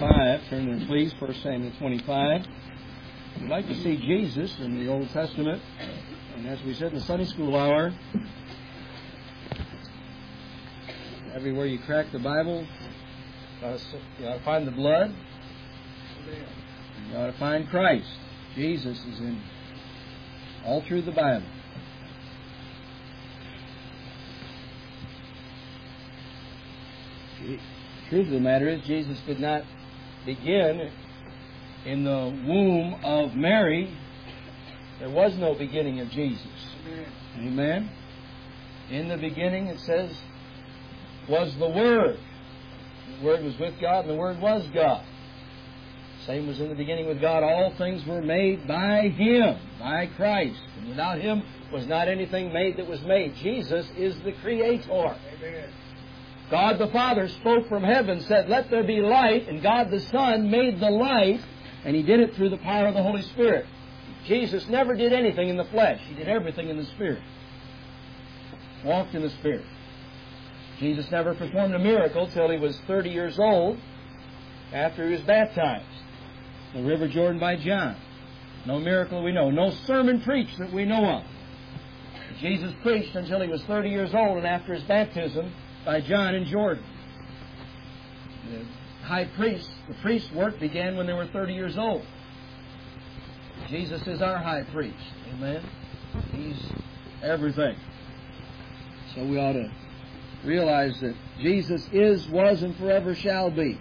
25. Turn there, please. 1 Samuel 25. We'd like to see Jesus in the Old Testament. And as we said in the Sunday school hour, everywhere you crack the Bible, you ought to find the blood. You ought to find Christ. Jesus is in all through the Bible. The truth of the matter is, Jesus did not begin in the womb of Mary. There was no beginning of Jesus. Amen. In the beginning, it says, was the Word. The Word was with God, and the Word was God. Same was in the beginning with God. All things were made by Him, by Christ. And without Him was not anything made that was made. Jesus is the Creator. Amen. God the Father spoke from heaven, said, let there be light, and God the Son made the light, and He did it through the power of the Holy Spirit. Jesus never did anything in the flesh. He did everything in the Spirit. Walked in the Spirit. Jesus never performed a miracle till He was 30 years old, after He was baptized. The River Jordan by John. No miracle we know. No sermon preached that we know of. Jesus preached until He was 30 years old, and after His baptism by John in Jordan. The high priest, the priest's work began when they were 30 years old. Jesus is our high priest. Amen. He's everything. So we ought to realize that Jesus is, was, and forever shall be.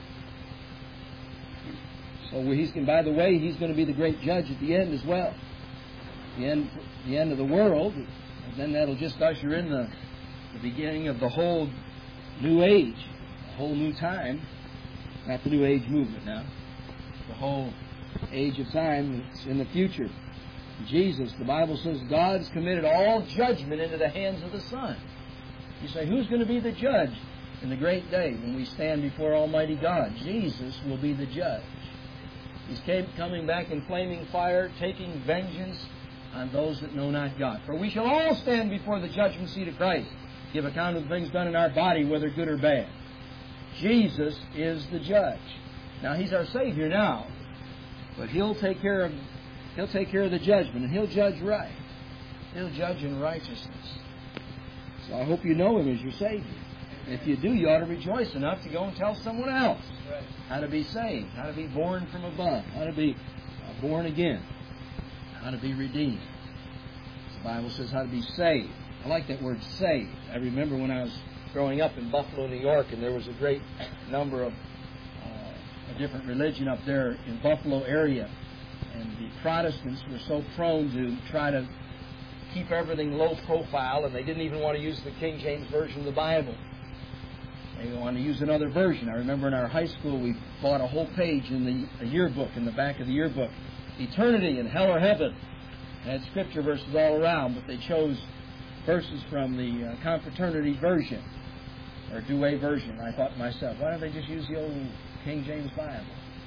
So by the way, He's going to be the great judge at the end as well. The end of the world, and then that'll just usher in the beginning of the whole new age, the whole new time. Not the New Age movement now. The whole age of time that's in the future. Jesus, the Bible says, God's committed all judgment into the hands of the Son. You say, who's going to be the judge in the great day when we stand before Almighty God? Jesus will be the judge. He's coming back in flaming fire, taking vengeance on those that know not God. For we shall all stand before the judgment seat of Christ, give account of the things done in our body, whether good or bad. Jesus is the judge. Now, He's our Savior now, but He'll take care of the judgment, and He'll judge right. He'll judge in righteousness. So I hope you know Him as your Savior. If you do, you ought to rejoice enough to go and tell someone else how to be saved, how to be born from above, how to be born again, how to be redeemed. The Bible says how to be saved. I like that word saved. I remember when I was growing up in Buffalo, New York, and there was a great number of a different religion up there in Buffalo area. And the Protestants were so prone to try to keep everything low profile, and they didn't even want to use the King James Version of the Bible. They wanted to use another version. I remember in our high school we bought a whole page in the yearbook, in the back of the yearbook. Eternity and hell or heaven. It had scripture verses all around, but they chose verses from the Confraternity version, or Douay version. I thought to myself, why don't they just use the old King James Bible?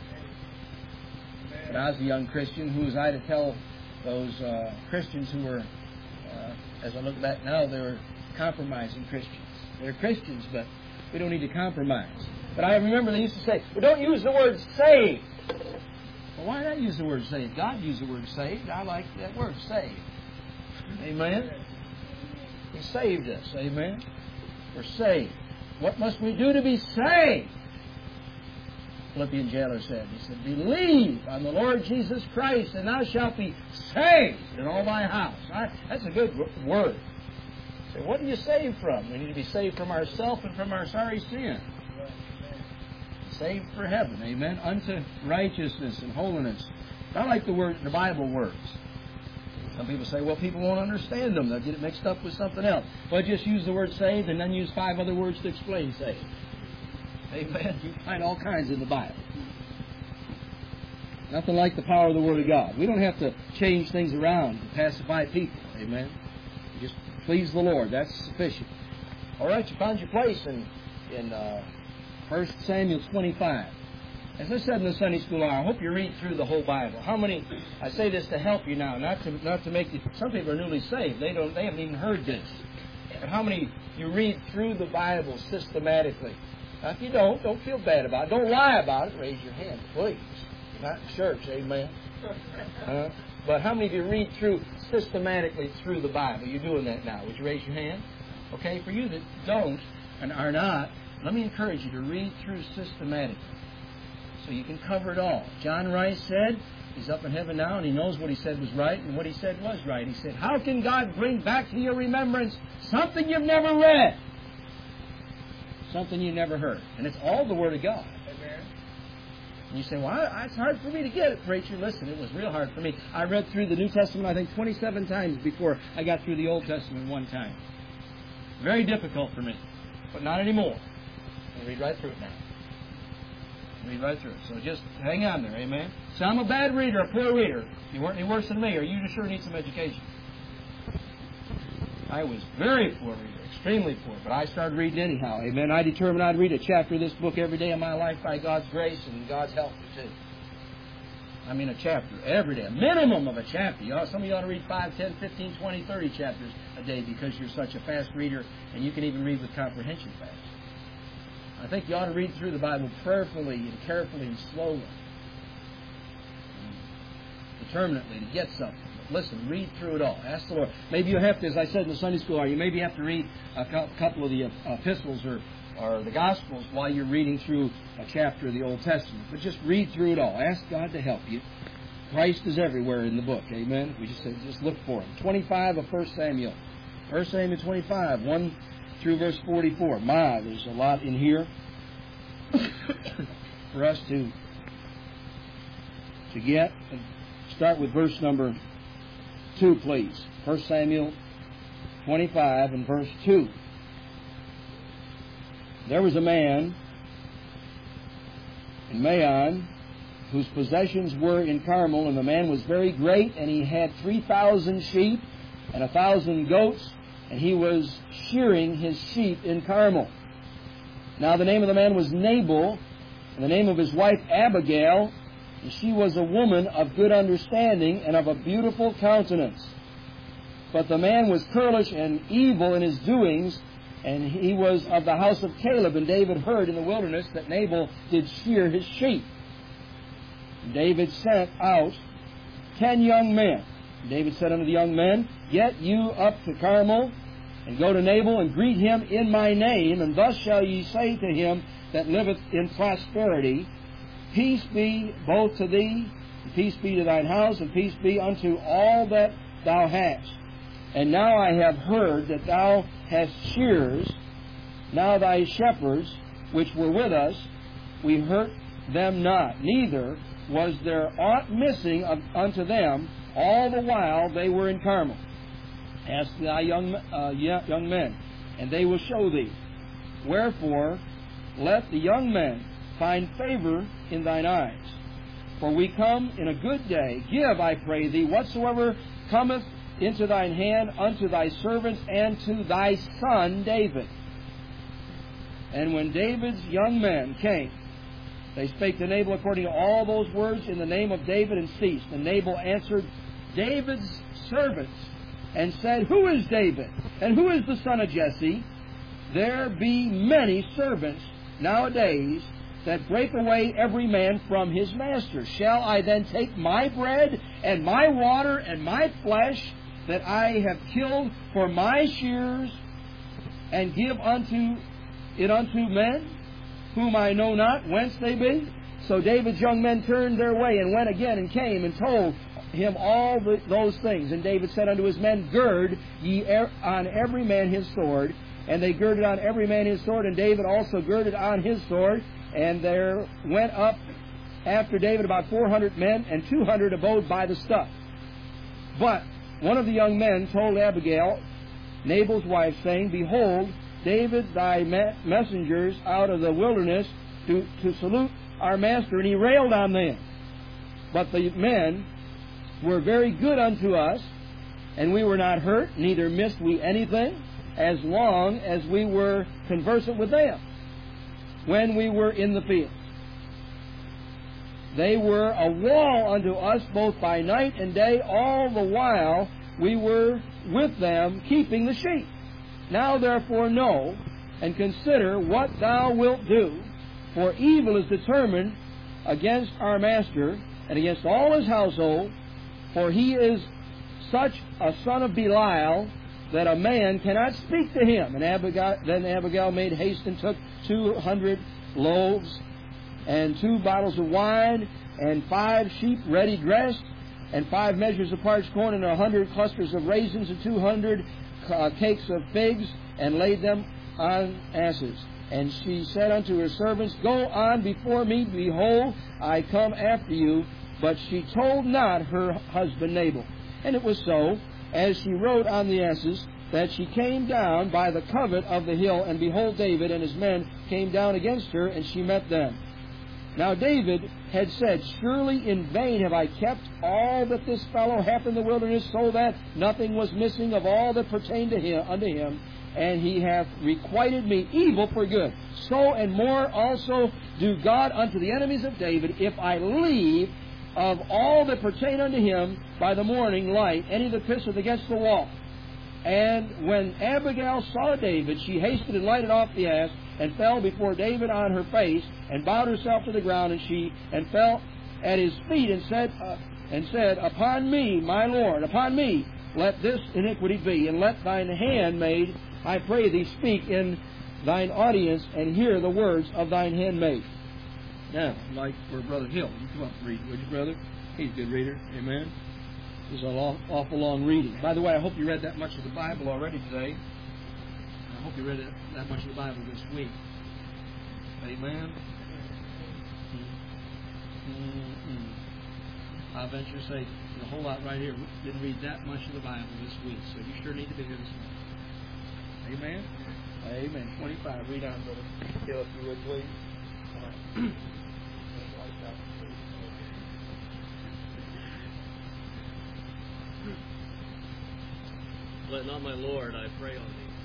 But I was a young Christian. Who was I to tell those Christians who were, as I look back now, they were compromising Christians. They're Christians, but we don't need to compromise. But I remember they used to say, well, don't use the word saved. Well, why not use the word saved? God used the word saved. I like that word, saved. Amen? He saved us. Amen? We're saved. What must we do to be saved? Philippian jailer said. He said, believe on the Lord Jesus Christ, and thou shalt be saved in all thy house. That's a good word. So what are you saved from? We need to be saved from ourselves and from our sorry sin. Saved for heaven. Amen? Unto righteousness and holiness. I like the Bible words. Some people say, well, people won't understand them. They'll get it mixed up with something else. Well, just use the word saved and then use 5 other words to explain saved. Amen. You find all kinds in the Bible. Nothing like the power of the Word of God. We don't have to change things around to pacify people. Amen. You just please the Lord. That's sufficient. All right, you found your place in 1 Samuel 25. As I said in the Sunday school hour, I hope you read through the whole Bible. How many? I say this to help you now, not to make you. Some people are newly saved. They haven't even heard this. But how many you read through the Bible systematically? Now, if you don't feel bad about it. Don't lie about it. Raise your hand, please. Not in church, amen. But how many of you read through systematically through the Bible? You're doing that now. Would you raise your hand? Okay, for you that don't and are not, let me encourage you to read through systematically so you can cover it all. John Rice said, he's up in heaven now, and he knows what he said was right, and what he said was right. He said, how can God bring back to your remembrance something you've never read? Something you never heard. And it's all the Word of God. Amen. And you say, well, it's hard for me to get it, preacher. Listen, it was real hard for me. I read through the New Testament, I think, 27 times before I got through the Old Testament one time. Very difficult for me, but not anymore. I read right through it now. Read right through it. So just hang on there, amen? So I'm a bad reader, a poor reader. You weren't any worse than me, or you just sure need some education. I was very poor reader, extremely poor, but I started reading anyhow, amen? I determined I'd read a chapter of this book every day of my life by God's grace and God's help, too. I mean a chapter every day, a minimum of a chapter. Some of you ought to read 5, 10, 15, 20, 30 chapters a day because you're such a fast reader and you can even read with comprehension fast. I think you ought to read through the Bible prayerfully and carefully and slowly, and determinately to get something. But listen, read through it all. Ask the Lord. Maybe you have to, as I said in the Sunday school hour, you maybe have to read a couple of the epistles or the Gospels while you're reading through a chapter of the Old Testament. But just read through it all. Ask God to help you. Christ is everywhere in the book. Amen? We just look for Him. 25 of 1 Samuel. 1 Samuel 25, 1 through verse 44. There's a lot in here for us to get. Start with verse number 2, please. 1 Samuel 25 and verse 2. There was a man in Maon whose possessions were in Carmel, and the man was very great, and he had 3,000 sheep and 1,000 goats, and he was shearing his sheep in Carmel. Now the name of the man was Nabal, and the name of his wife Abigail, and she was a woman of good understanding and of a beautiful countenance. But the man was churlish and evil in his doings, and he was of the house of Caleb. And David heard in the wilderness that Nabal did shear his sheep. And David sent out 10 young men. And David said unto the young men, Get you up to Carmel, and go to Nabal, and greet him in my name, and thus shall ye say to him that liveth in prosperity, Peace be both to thee, and peace be to thine house, and peace be unto all that thou hast. And now I have heard that thou hast shearers. Now thy shepherds, which were with us, we hurt them not, neither was there aught missing unto them all the while they were in Carmel. Ask thy young men, and they will show thee. Wherefore, let the young men find favor in thine eyes. For we come in a good day. Give, I pray thee, whatsoever cometh into thine hand unto thy servants and to thy son David. And when David's young men came, they spake to Nabal according to all those words in the name of David, and ceased. And Nabal answered David's servants, and said, Who is David? And who is the son of Jesse? There be many servants nowadays that break away every man from his master. Shall I then take my bread and my water and my flesh that I have killed for my shears, and give unto men whom I know not whence they be? So David's young men turned their way, and went again, and came and told him all those things. And David said unto his men, Gird ye on every man his sword. And they girded on every man his sword, and David also girded on his sword. And there went up after David about 400 men, and 200 abode by the stuff. But one of the young men told Abigail, Nabal's wife, saying, Behold, David thy messengers out of the wilderness to salute our master. And he railed on them. But the men were very good unto us, and we were not hurt, neither missed we anything, as long as we were conversant with them when we were in the field. They were a wall unto us both by night and day, all the while we were with them keeping the sheep. Now therefore know and consider what thou wilt do, for evil is determined against our master and against all his household, for he is such a son of Belial that a man cannot speak to him. And then Abigail made haste and took 200 loaves and 2 bottles of wine and 5 sheep ready dressed and 5 measures of parched corn and 100 clusters of raisins and 200 cakes of figs, and laid them on asses. And she said unto her servants, Go on before me, behold, I come after you. But she told not her husband Nabal. And it was so, as she rode on the asses, that she came down by the covert of the hill, and behold, David and his men came down against her, and she met them. Now David had said, Surely in vain have I kept all that this fellow hath in the wilderness, so that nothing was missing of all that pertained to him unto him, and he hath requited me evil for good. So and more also do God unto the enemies of David, if I leave of all that pertain unto him by the morning light any that pisseth against the wall. And when Abigail saw David, she hasted and lighted off the ass, and fell before David on her face, and bowed herself to the ground, and fell at his feet, and said, Upon me, my Lord, upon me, let this iniquity be, and let thine handmaid, I pray thee, speak in thine audience, and hear the words of thine handmaid. Now, like for Brother Hill, you come up and read, would you, brother? He's a good reader. Amen. This is an awful long reading. By the way, I hope you read that much of the Bible already today. I hope you read that much of the Bible this week. Amen. I venture to say a whole lot right here didn't read that much of the Bible this week, so you sure need to be here this morning. Amen. Amen. 25. Read on, Brother Hill, if you would, please. All right. Let not my Lord, I pray on thee.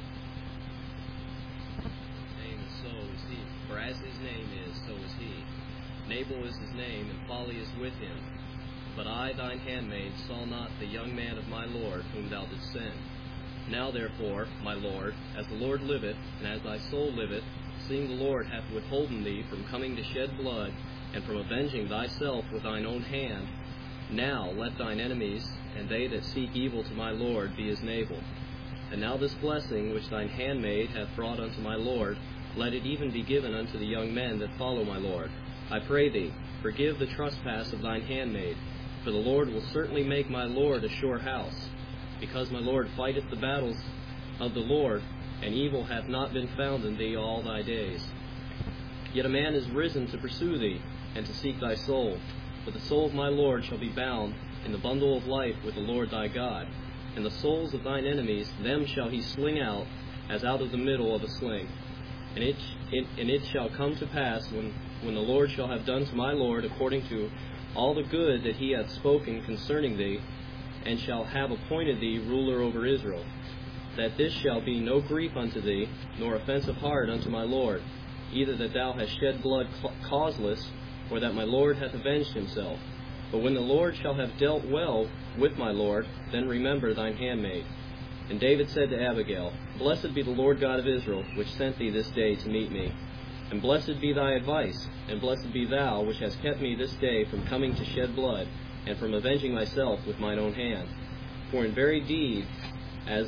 Name is so is he. For as his name is, so is he. Nabal is his name, and folly is with him. But I, thine handmaid, saw not the young man of my Lord, whom thou didst send. Now therefore, my Lord, as the Lord liveth, and as thy soul liveth, seeing the Lord hath withholden thee from coming to shed blood, and from avenging thyself with thine own hand, now let thine enemies, and they that seek evil to my Lord, be as Nabal. And now this blessing which thine handmaid hath brought unto my Lord, let it even be given unto the young men that follow my Lord. I pray thee, forgive the trespass of thine handmaid, for the Lord will certainly make my Lord a sure house, because my Lord fighteth the battles of the Lord, and evil hath not been found in thee all thy days. Yet a man is risen to pursue thee, and to seek thy soul. But the soul of my Lord shall be bound in the bundle of life with the Lord thy God. And the souls of thine enemies, them shall he sling out, as out of the middle of a sling. And it shall come to pass, when the Lord shall have done to my Lord according to all the good that he hath spoken concerning thee, and shall have appointed thee ruler over Israel, that this shall be no grief unto thee, nor offense of heart unto my Lord, either that thou hast shed blood causeless, or that my Lord hath avenged himself. But when the Lord shall have dealt well with my Lord, then remember thine handmaid. And David said to Abigail, Blessed be the Lord God of Israel, which sent thee this day to meet me. And blessed be thy advice, and blessed be thou, which hast kept me this day from coming to shed blood, and from avenging myself with mine own hand. For in very deed, as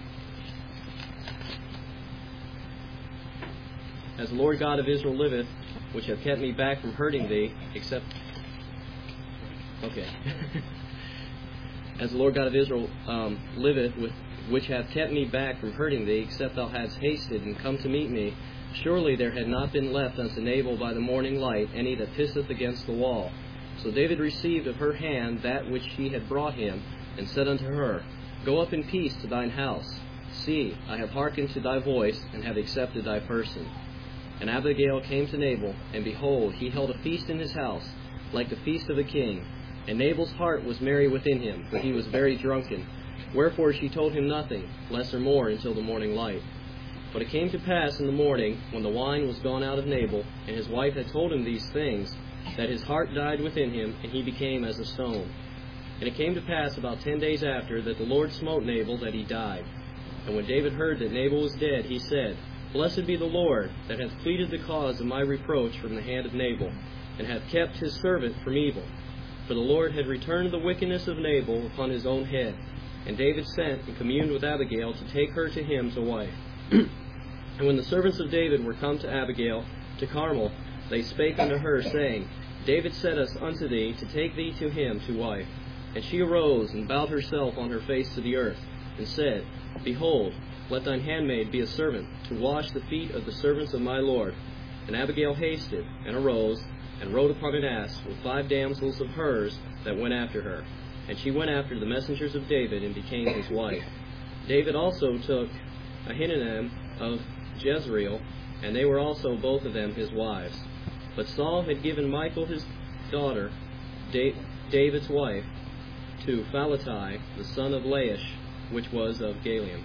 the Lord God of Israel liveth, which hath kept me back from hurting thee, except... Okay. As the Lord God of Israel liveth, which hath kept me back from hurting thee, except thou hadst hasted and come to meet me, surely there had not been left unto Nabal by the morning light any that pisseth against the wall. So David received of her hand that which she had brought him, and said unto her, Go up in peace to thine house. See, I have hearkened to thy voice, and have accepted thy person. And Abigail came to Nabal, and behold, he held a feast in his house, like the feast of a king. And Nabal's heart was merry within him, for he was very drunken. Wherefore she told him nothing, less or more, until the morning light. But it came to pass in the morning, when the wine was gone out of Nabal, and his wife had told him these things, that his heart died within him, and he became as a stone. And it came to pass about 10 days after, that the Lord smote Nabal, that he died. And when David heard that Nabal was dead, he said, Blessed be the Lord, that hath pleaded the cause of my reproach from the hand of Nabal, and hath kept his servant from evil. For the Lord had returned the wickedness of Nabal upon his own head. And David sent and communed with Abigail to take her to him to wife. And when the servants of David were come to Abigail to Carmel, they spake unto her, saying, David sent us unto thee to take thee to him to wife. And she arose and bowed herself on her face to the earth, and said, Behold, let thine handmaid be a servant, to wash the feet of the servants of my Lord. And Abigail hasted, and arose, and rode upon an ass with 5 damsels of hers that went after her. And she went after the messengers of David, and became his wife. David also took Ahinoam of Jezreel, and they were also both of them his wives. But Saul had given Michal his daughter, David's wife, to Phalatai, the son of Laish, which was of Galium.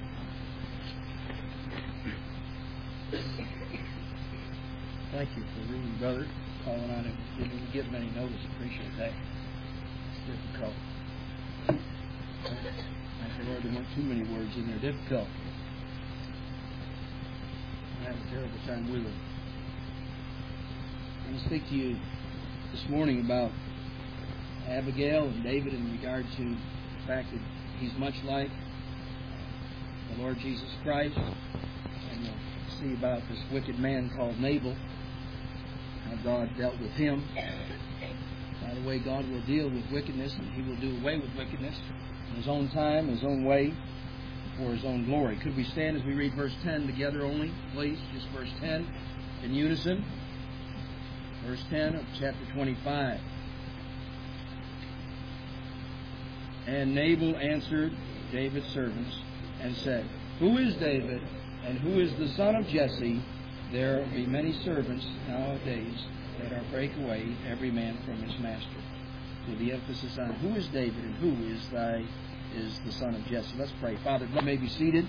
Thank you for reading, brother. Calling on it. Didn't get many notice. Appreciate that. It's difficult. Thank the Lord there weren't too many words in there. Difficult. I have a terrible time with it. I'm going to speak to you this morning about Abigail and David in regard to the fact that he's much like the Lord Jesus Christ. And we'll see about this wicked man called Nabal, how God dealt with him. By the way, God will deal with wickedness, and He will do away with wickedness in His own time, His own way, for His own glory. Could we stand as we read verse 10 together only, please? Just verse 10 in unison. Verse 10 of chapter 25. And Nabal answered David's servants and said, Who is David, and who is the son of Jesse? There be many servants nowadays that are break away, every man from his master. So the emphasis on who is David and who is the son of Jesse. Let's pray. Father, you may be seated.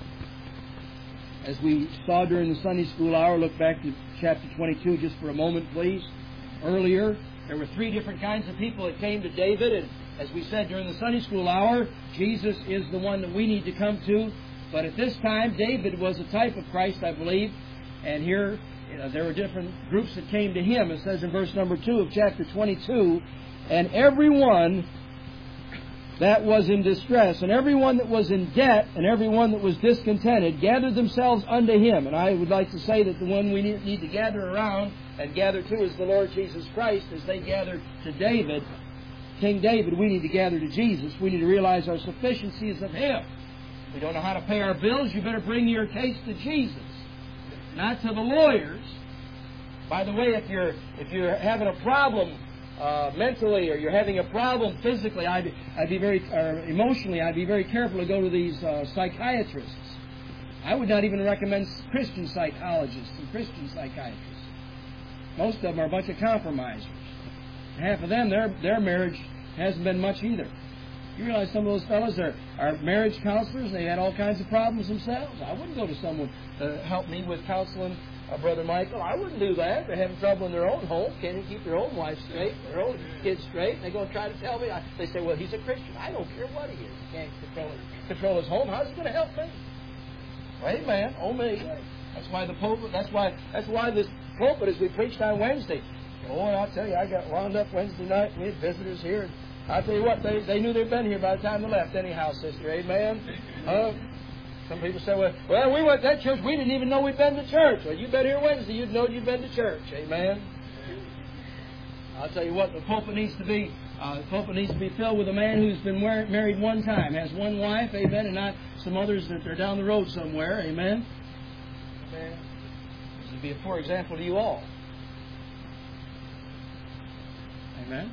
As we saw during the Sunday school hour, look back to chapter 22 just for a moment, please. Earlier, there were 3 different kinds of people that came to David, and as we said during the Sunday school hour, Jesus is the one that we need to come to. But at this time, David was a type of Christ, I believe. And here, there were different groups that came to him. It says in verse number 2 of chapter 22, And everyone that was in distress, and everyone that was in debt, and everyone that was discontented, gathered themselves unto him. And I would like to say that the one we need to gather around and gather to is the Lord Jesus Christ. As they gathered to David, King David, we need to gather to Jesus. We need to realize our sufficiency is of Him. We don't know how to pay our bills. You better bring your case to Jesus, not to the lawyers. By the way, if you're having a problem mentally, or you're having a problem physically, I'd be very emotionally, I'd be very careful to go to these psychiatrists. I would not even recommend Christian psychologists and Christian psychiatrists. Most of them are a bunch of compromisers. Half of them, their marriage hasn't been much either. You realize some of those fellows are marriage counselors. They had all kinds of problems themselves. I wouldn't go to someone to help me with counseling Brother Michael. I wouldn't do that. They're having trouble in their own home. Can't even keep their own wife straight, their own kids straight. And they're going to try to tell me. They say, well, he's a Christian. I don't care what he is. He can't control his home. How's he going to help me? Well, amen. Oh, me. That's why the pulpit. That's why this pulpit, as we preached on Wednesday. Oh, I'll tell you, I got wound up Wednesday night. We had visitors here. And I'll tell you what, they knew they'd been here by the time they left anyhow, sister. Amen? Some people say, well, we went to that church. We didn't even know we'd been to church. Well, you've been here Wednesday. You'd know you'd been to church. Amen? I'll tell you what, the pulpit needs to be filled with a man who's been married one time, has one wife, amen, and not some others that are down the road somewhere. Amen? Amen. This would be a poor example to you all. Amen?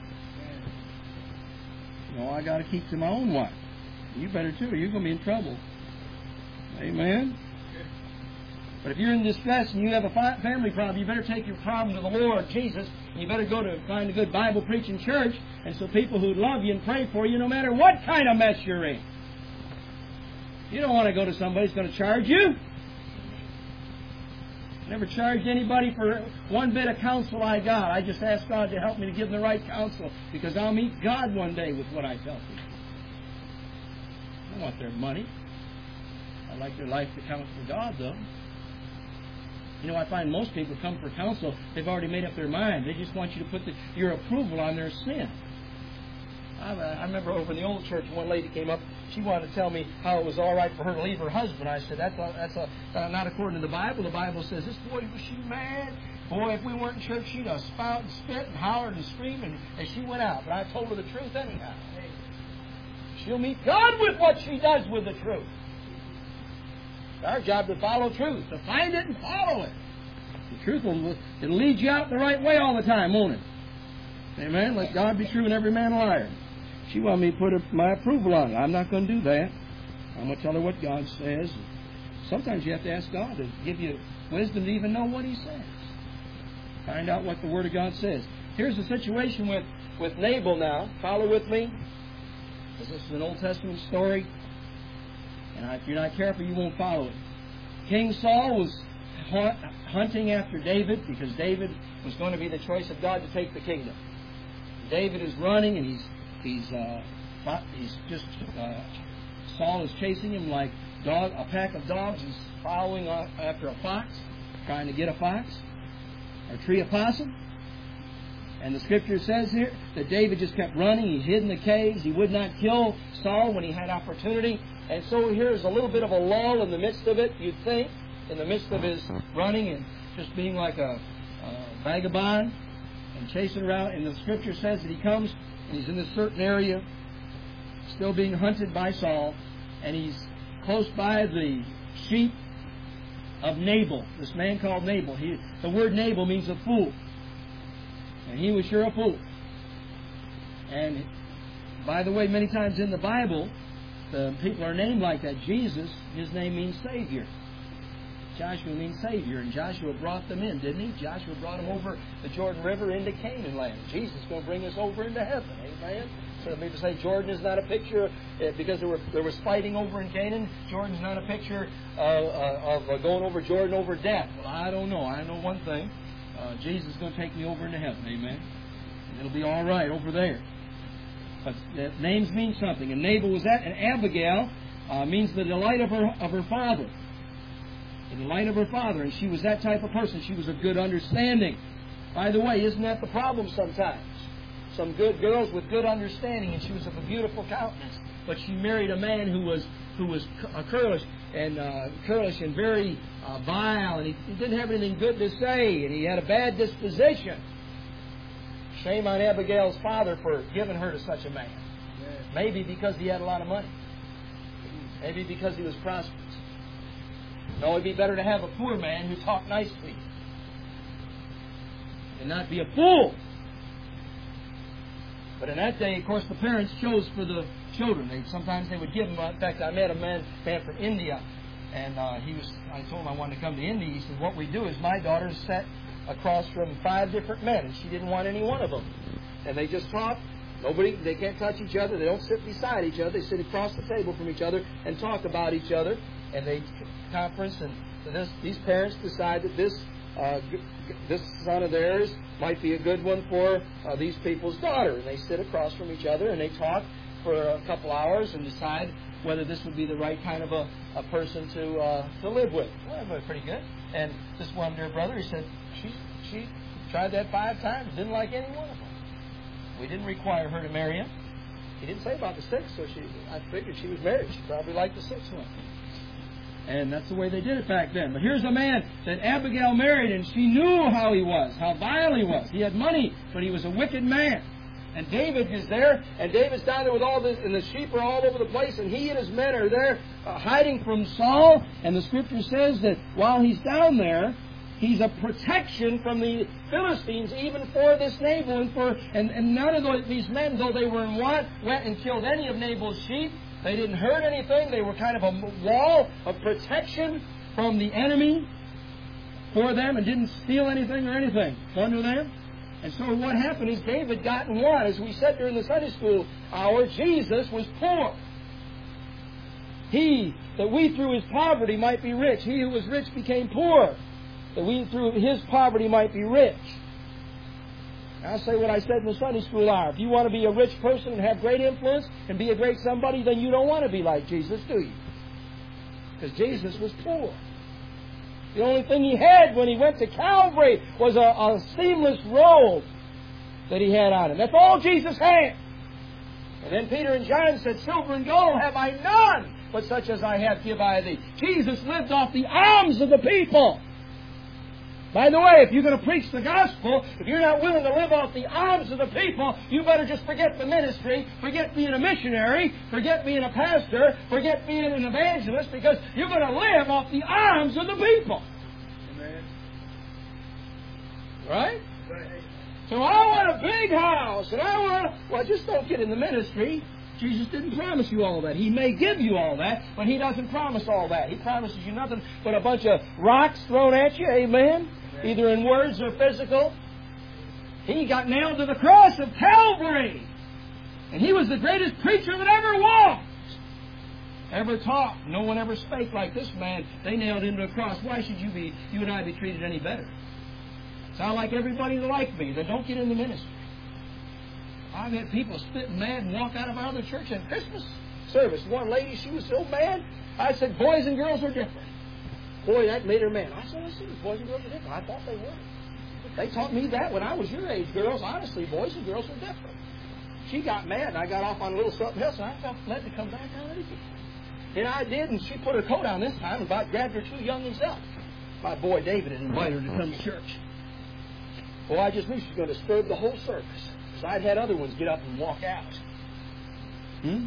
No, I got to keep to my own wife. You better too, or you're going to be in trouble. Amen? But if you're in distress and you have a family problem, you better take your problem to the Lord Jesus. And you better go to find a good Bible preaching church, and so people who love you and pray for you no matter what kind of mess you're in. You don't want to go to somebody who's going to charge you. Never charged anybody for one bit of counsel I got. I just asked God to help me to give them the right counsel, because I'll meet God one day with what I tell people. I don't want their money. I like their life to count for God, though. You know, I find most people come for counsel, they've already made up their mind. They just want you to put your approval on their sin. I remember over in the old church, one lady came up. She wanted to tell me how it was all right for her to leave her husband. I said, that's not according to the Bible. The Bible says, this boy, was she mad? Boy, if we weren't in church, she'd have spout and spit and hollered and screamed, and she went out. But I told her the truth anyhow. She'll meet God with what she does with the truth. It's our job to follow truth, to find it and follow it. The truth it'll lead you out the right way all the time, won't it? Amen? Let God be true and every man a liar. She wanted me to put my approval on it. I'm not going to do that. I'm going to tell her what God says. Sometimes you have to ask God to give you wisdom to even know what He says. Find out what the Word of God says. Here's the situation with Nabal now. Follow with me. This is an Old Testament story. And if you're not careful, you won't follow it. King Saul was hunting after David because David was going to be the choice of God to take the kingdom. David is running, and Saul is chasing him like a pack of dogs. He's following after a fox, trying to get a fox, or tree a possum. And the Scripture says here that David just kept running. He hid in the caves. He would not kill Saul when he had opportunity. And so here's a little bit of a lull in the midst of it, you'd think, in the midst of his running and just being like a vagabond and chasing around. And the Scripture says that he comes and he's in this certain area, still being hunted by Saul, and he's close by the sheep of Nabal, this man called Nabal. The word Nabal means a fool. And he was sure a fool. And by the way, many times in the Bible, the people are named like that. Jesus, his name means Savior. Joshua means Savior, and Joshua brought them in, didn't he? Joshua brought them over the Jordan River into Canaan land. Jesus is going to bring us over into heaven. Amen? So people say Jordan is not a picture, because there was fighting over in Canaan. Jordan's not a picture of going over Jordan over death. Well, I don't know. I know one thing. Jesus is going to take me over into heaven. Amen? And it'll be all right over there. But names mean something. And Nabal was that. And Abigail means the delight of her father. The delight of her father. And she was that type of person. She was of good understanding. By the way, isn't that the problem sometimes? Some good girls with good understanding, and she was of a beautiful countenance. But she married a man who was curlish and very vile, and he didn't have anything good to say, and he had a bad disposition. Shame on Abigail's father for giving her to such a man. Maybe because he had a lot of money. Maybe because he was prosperous. No, it'd be better to have a poor man who talked nicely and not be a fool. But in that day, of course, the parents chose for the children. Sometimes they would give them. In fact, I met a man from India, and I told him I wanted to come to India. He said, what we do is my daughter sat across from 5 different men, and she didn't want any one of them. And they just talk. They can't touch each other. They don't sit beside each other. They sit across the table from each other and talk about each other. And they conference, and these parents decide that this son of theirs might be a good one for these people's daughter. And they sit across from each other and they talk for a couple hours and decide whether this would be the right kind of a person to live with. Well, that was pretty good. And this one dear brother, he said, she tried that 5 times, didn't like any one of them. We didn't require her to marry him. He didn't say about the 6th, so I figured she was married. She probably liked the 6th one. And that's the way they did it back then. But here's a man that Abigail married, and she knew how he was, how vile he was. He had money, but he was a wicked man. And David is there, and David's down there with all this, and the sheep are all over the place, and he and his men are there hiding from Saul. And the Scripture says that while he's down there, he's a protection from the Philistines, even for this Nabal. And none of these men, though they were in want, went and killed any of Nabal's sheep. They didn't hurt anything. They were kind of a wall of protection from the enemy for them and didn't steal anything or anything under them. And so what happened is David got in one. As we said during the Sunday school hour, Jesus was poor. That we through his poverty might be rich. He who was rich became poor, that we through his poverty might be rich. I'll say what I said in the Sunday school hour. If you want to be a rich person and have great influence and be a great somebody, then you don't want to be like Jesus, do you? Because Jesus was poor. The only thing he had when he went to Calvary was a seamless robe that he had on him. That's all Jesus had. And then Peter and John said, silver and gold have I none, but such as I have give I thee. Jesus lived off the alms of the people. By the way, if you're going to preach the gospel, if you're not willing to live off the alms of the people, you better just forget the ministry, forget being a missionary, forget being a pastor, forget being an evangelist, because you're going to live off the alms of the people. Amen. Right? So I want a big house, and I want well, just don't get in the ministry. Jesus didn't promise you all that. He may give you all that, but He doesn't promise all that. He promises you nothing but a bunch of rocks thrown at you, amen? Either in words or physical. He got nailed to the cross of Calvary. And He was the greatest preacher that ever walked, ever taught. No one ever spake like this man. They nailed Him to a cross. Why should you and I be treated any better? Sound like everybody like me that don't get in the ministry. I've had people spit mad and walk out of our other church at Christmas service. One lady, she was so mad. I said, boys and girls are different. Boy, that made her mad. I said, boys and girls are different. I thought they were. They taught me that when I was your age, girls. Honestly, boys and girls are different. She got mad, and I got off on a little something else, and I felt led to come back on it again. And I did, and she put her coat on this time and about grabbed her too young herself. My boy David had invited her to come to church. Well, I just knew she was going to disturb the whole service. So I'd had other ones get up and walk out. And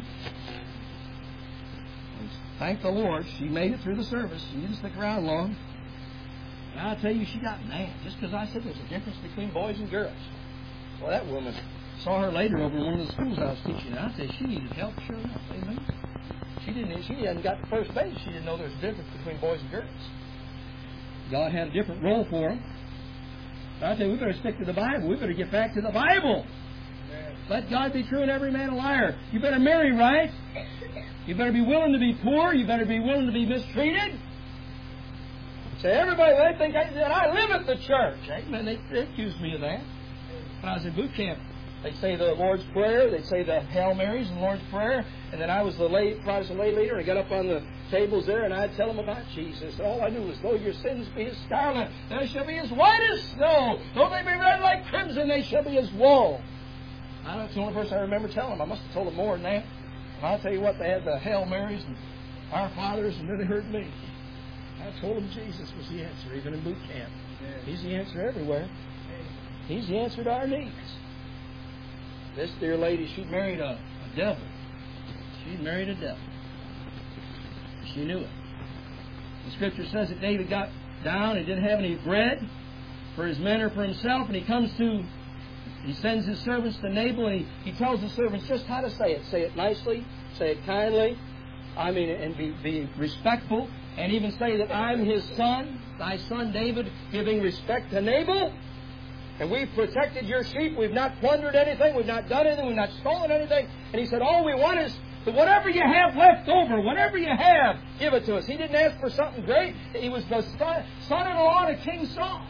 thank the Lord, she made it through the service. She didn't stick around long. And I'll tell you, she got mad just because I said there's a difference between boys and girls. Well, that woman, saw her later over in one of the schools I was teaching. And I said she needed help, sure enough. Amen. She hadn't got the first base. She didn't know there was a difference between boys and girls. God had a different role for them. I say we better stick to the Bible. We better get back to the Bible. Let God be true and every man a liar. You better marry right. You better be willing to be poor. You better be willing to be mistreated. Say, everybody, they think that I live at the church. Amen. They accuse me of that. When I was in boot camp, they'd say the Lord's Prayer. They'd say the Hail Marys and the Lord's Prayer. And then I was the Protestant lay leader. I got up on the tables there, and I'd tell them about Jesus. All I knew was, though your sins be as scarlet, they shall be as white as snow. Though they be red like crimson, they shall be as wool. That's the only person I remember telling them. I must have told them more than that. And I'll tell you what, they had the Hail Marys and Our Fathers, and then they heard me. I told them Jesus was the answer, even in boot camp. He's the answer everywhere. He's the answer to our needs. This dear lady, she married a devil. She married a devil. She knew it. The Scripture says that David got down and didn't have any bread for his men or for himself, and he sends his servants to Nabal, and he tells the servants just how to say it. Say it nicely, say it kindly, and be respectful, and even say that I'm his son, thy son David, giving respect to Nabal. And we've protected your sheep. We've not plundered anything. We've not done anything. We've not stolen anything. And he said, all we want is whatever you have left over, whatever you have, give it to us. He didn't ask for something great. He was the son-in-law to King Saul.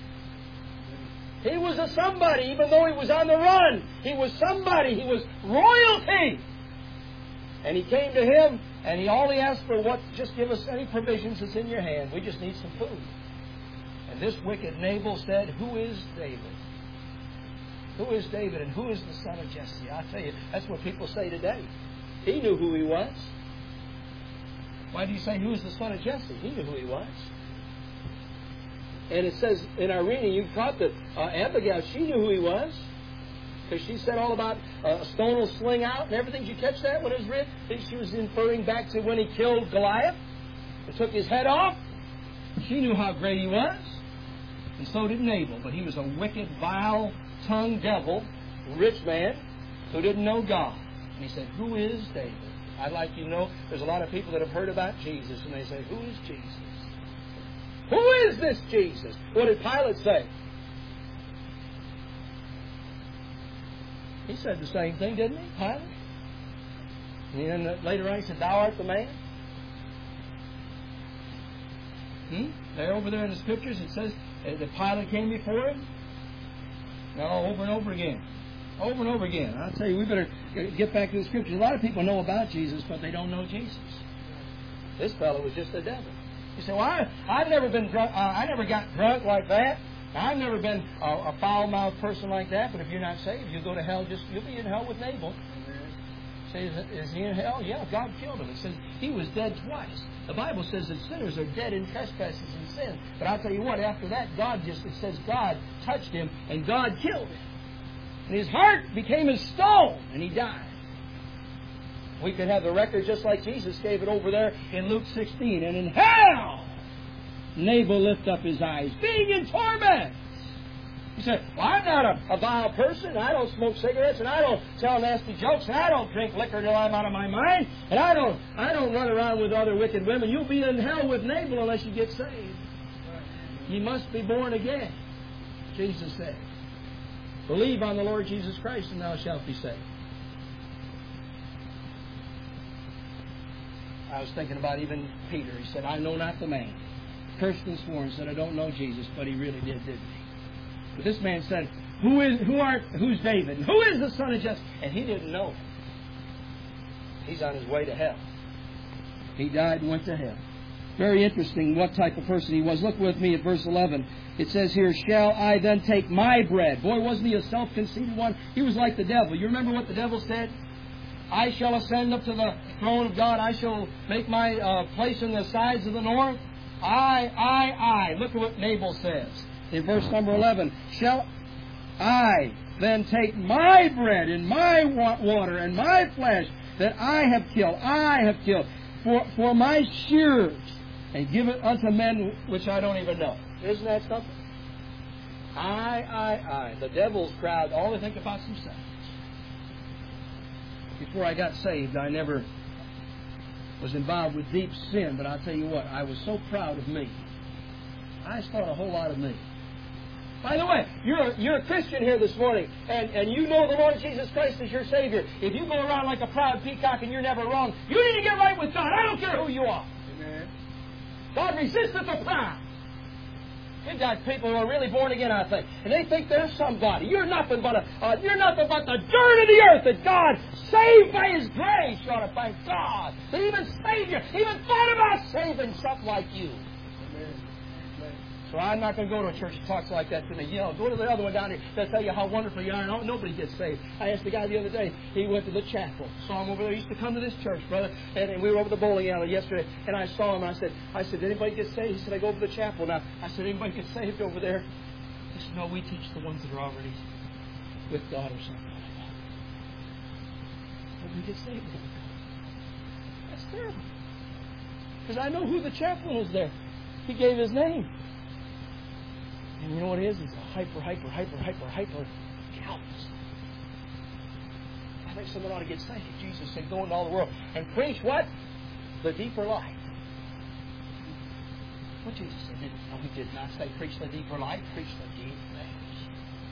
He was a somebody, even though he was on the run. He was somebody. He was royalty. And he came to him, and all he asked for was, just give us any provisions that's in your hand. We just need some food. And this wicked Nabal said, who is David? Who is David, and who is the son of Jesse? I tell you, that's what people say today. He knew who he was. Why do you say, who is the son of Jesse? He knew who he was. And it says in our reading, you caught that Abigail, she knew who he was. Because she said all about a stone will sling out and everything. Did you catch that when it was written? She was inferring back to when he killed Goliath and took his head off. She knew how great he was. And so did Nabal. But he was a wicked, vile-tongued devil, rich man, who didn't know God. And he said, who is David? I'd like you to know, there's a lot of people that have heard about Jesus, and they say, who is Jesus? Who is this Jesus? What did Pilate say? He said the same thing, didn't he, Pilate? And then later on he said, thou art the man. There over there in the Scriptures it says that Pilate came before him. No, over and over again. Over and over again. I'll tell you, we better get back to the Scriptures. A lot of people know about Jesus, but they don't know Jesus. This fellow was just a devil. You say, well, I've never been drunk. I never got drunk like that. I've never been a foul-mouthed person like that. But if you're not saved, you'll go to hell. You'll be in hell with Nabal. Say, is he in hell? Yeah, God killed him. It says he was dead twice. The Bible says that sinners are dead in trespasses and sin. But I'll tell you what, after that, it says God touched him and God killed him. And his heart became as stone and he died. We could have the record just like Jesus gave it over there in Luke 16. And in hell, Nabal lifted up his eyes, being in torment. He said, well, I'm not a vile person. I don't smoke cigarettes, and I don't tell nasty jokes, and I don't drink liquor until I'm out of my mind, and I don't run around with other wicked women. You'll be in hell with Nabal unless you get saved. You must be born again, Jesus said. Believe on the Lord Jesus Christ, and thou shalt be saved. I was thinking about even Peter. He said, I know not the man. Cursed and swore and said, I don't know Jesus, but he really did, didn't he? But this man said, who's David? And who is the son of Jesse? And he didn't know. He's on his way to hell. He died and went to hell. Very interesting what type of person he was. Look with me at verse 11. It says here, shall I then take my bread? Boy, wasn't he a self-conceited one? He was like the devil. You remember what the devil said? I shall ascend up to the throne of God. I shall make my place in the sides of the north. I. Look at what Nabal says. In verse number 11, shall I then take my bread and my water and my flesh that I have killed for my shearers, and give it unto men which I don't even know. Isn't that something? I. The devil's crowd only think about themselves. Before I got saved, I never was involved with deep sin, but I'll tell you what, I was so proud of me. I thought a whole lot of me. By the way, you're a Christian here this morning, and you know the Lord Jesus Christ is your Savior. If you go around like a proud peacock and you're never wrong, you need to get right with God. I don't care who you are. Amen. God resisteth the proud. You've got people who are really born again, I think, and they think they're somebody. You're nothing but the dirt of the earth that God saved by His grace. You ought to thank God that He even saved you, even thought about saving something like you. So I'm not going to go to a church that talks like that to me. You know, go to the other one down here. They'll tell you how wonderful you are. And nobody gets saved. I asked the guy the other day. He went to the chapel. Saw him over there. He used to come to this church, brother. And we were over the bowling alley yesterday. And I saw him. And I said, did anybody get saved? He said, I go over to the chapel now. I said, anybody get saved over there? He said, no, we teach the ones that are already with God or something like that. Nobody gets saved. That's terrible. Because I know who the chaplain is there. He gave his name. And you know what it is? It's a hyper callous. I think someone ought to get saved. Jesus said, go into all the world and preach what? The deeper life. What Jesus said? No, He did not say preach the deeper life. Preach the deep things.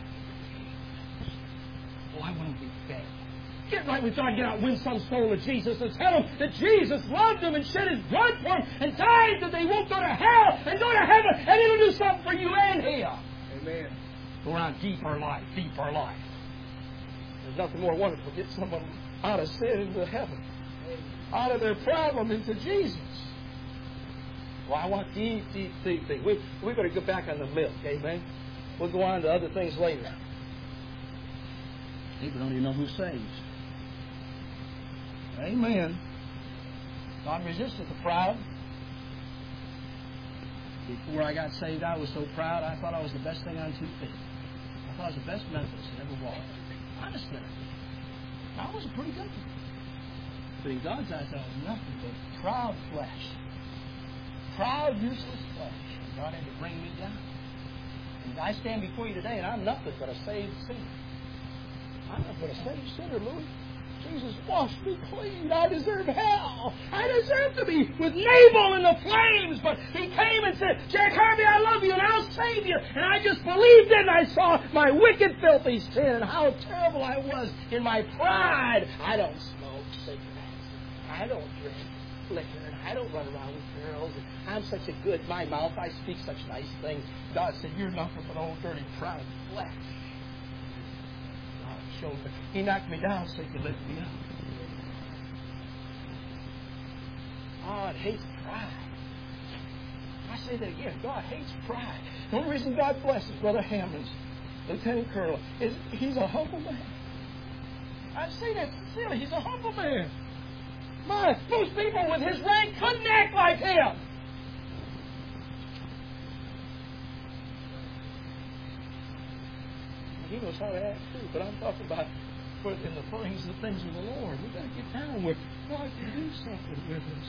Oh, I want to be fed. Get right with God. Get out and win some soul to Jesus and tell them that Jesus loved them and shed His blood for them and died that they won't go to hell and go to heaven, and He'll do something for you and Him. Amen. Go around deeper life. There's nothing more wonderful. Get someone out of sin into heaven, out of their problem into Jesus. Well, I want deep things. We better go back on the milk. Amen. We'll go on to other things later. People don't even know who saves. Amen. God resisted the proud. Before I got saved, I was so proud, I thought I was the best thing on 2 feet. I thought I was the best Methodist that ever walked. Honestly. I was a pretty good one. But in God's eyes, I was nothing but proud flesh. Proud, useless flesh. And God had to bring me down. And I stand before you today, and I'm nothing but a saved sinner. I'm nothing but a saved sinner, Louis. Jesus washed me clean. I deserve hell. I deserve to be with Nabal in the flames. But He came and said, Jack Harvey, I love you and I'll save you. And I just believed it and I saw my wicked, filthy sin and how terrible I was in my pride. I don't smoke cigarettes. I don't drink liquor. And I don't run around with girls. And I'm such a good, my mouth, I speak such nice things. God said, you're nothing but old, dirty, proud flesh. Shoulder. He knocked me down so He could lift me up. God hates pride. say that again. God hates pride. The only reason God blesses Brother Hammond's Lieutenant Colonel is he's a humble man. I say that sincerely. He's a humble man. Most people with his rank couldn't act like him. He knows how to act too, but I'm talking about in the things of the Lord. We've got to get down where God can do something with us.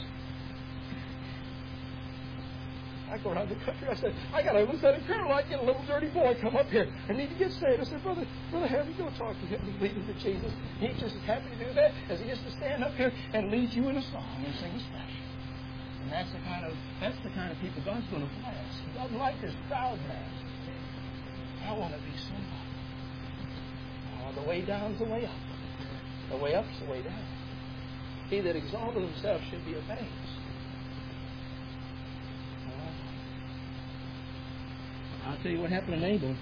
I go around the country. I said, I got a Lieutenant Colonel. I get a little dirty boy come up here. I need to get saved. I said, Brother Harry, go talk to him and lead him to Jesus. He's just as happy to do that as he is to stand up here and lead you in a song and sing a special. And that's the kind of people God's going to bless. He doesn't like this proud man. I want to be somebody. The way down is the way up. The way up is the way down. He that exalteth himself should be abased. I'll tell you what happened to Nabal.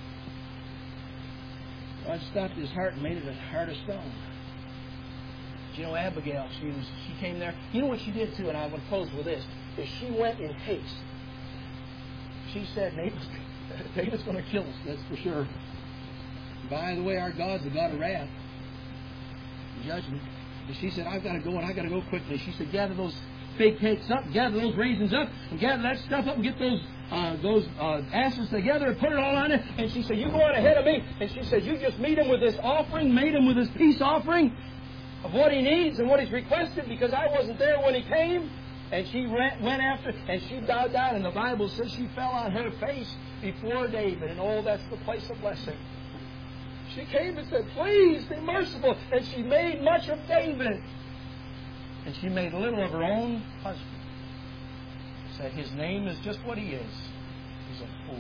God stopped his heart and made it a heart of stone. You know, Abigail, she came there. You know what she did too, and I will close with this, is she went in haste. She said, David's going to kill us, that's for sure. By the way, our God's the God of wrath, judgment. And she said, I've got to go, and I've got to go quickly. She said, gather those fig cakes up, gather those raisins up, and gather that stuff up and get those asses together and put it all on it. And she said, you go on ahead of me. And she said, you just meet him with this offering, made him with this peace offering of what he needs and what he's requested, because I wasn't there when he came. And she went after, and she bowed down, and the Bible says she fell on her face before David. And oh, that's the place of blessing. She came and said, please be merciful. And she made much of David. And she made little of her own husband. Said his name is just what he is. He's a fool.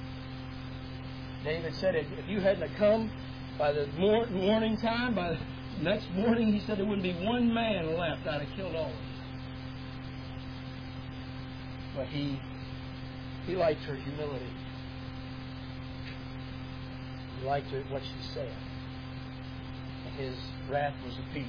David said, if you hadn't come by the morning time, by the next morning, he said there wouldn't be one man left. I'd have killed all of them. But he liked her humility. He liked what she said. And his wrath was appeased.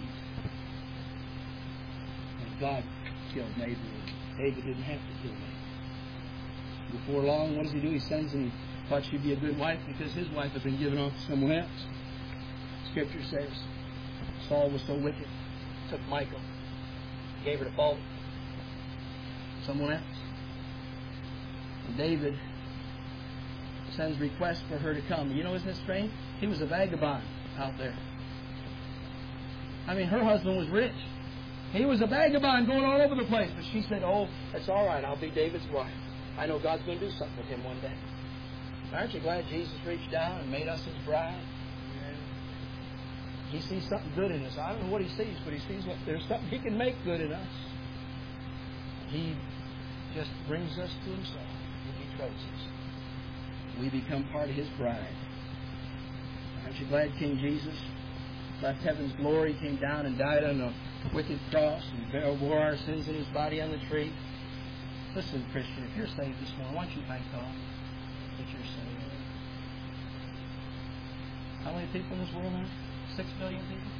And God killed Nabal. David didn't have to kill Nabal. Before long, what does he do? He sends and he thought she'd be a good wife because his wife had been given off to someone else. Scripture says Saul was so wicked, took Michal, gave her to Paul, someone else. And David sends requests for her to come. You know, isn't it strange? He was a vagabond out there. I mean, her husband was rich. He was a vagabond going all over the place. But she said, oh, that's all right. I'll be David's wife. I know God's going to do something with him one day. Aren't you glad Jesus reached down and made us his bride? He sees something good in us. I don't know what he sees, but he sees there's something he can make good in us. He just brings us to himself. He betroths us. We become part of his bride. Aren't you glad King Jesus left heaven's glory, came down and died on a wicked cross and bore our sins in his body on the tree? Listen, Christian, if you're saved this morning, why don't you thank God that you're saved? How many people in this world now? 6 billion people?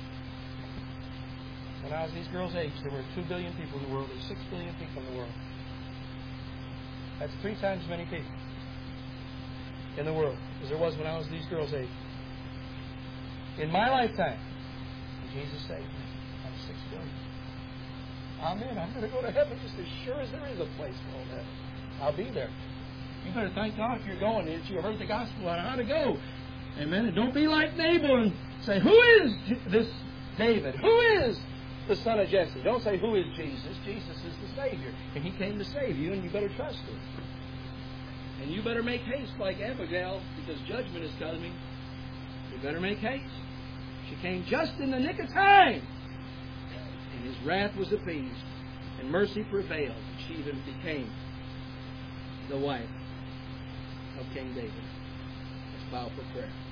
When I was these girls' age, there were 2 billion people in the world. There's 6 billion people in the world. That's 3 times as many people in the world as there was when I was these girls' age. In my lifetime, Jesus saved me. I'm 6 billion. Amen. I'm going to go to heaven just as sure as there is a place called heaven. I'll be there. You better thank God if you're going, that you heard the gospel on how to go. Amen. And don't be like Nabal and say, who is this David? Who is the son of Jesse? Don't say, who is Jesus? Jesus is the Savior. And he came to save you, and you better trust him. And you better make haste like Abigail, because judgment is coming. You better make haste. She came just in the nick of time. And his wrath was appeased. And mercy prevailed. She even became the wife of King David. Let's bow for prayer.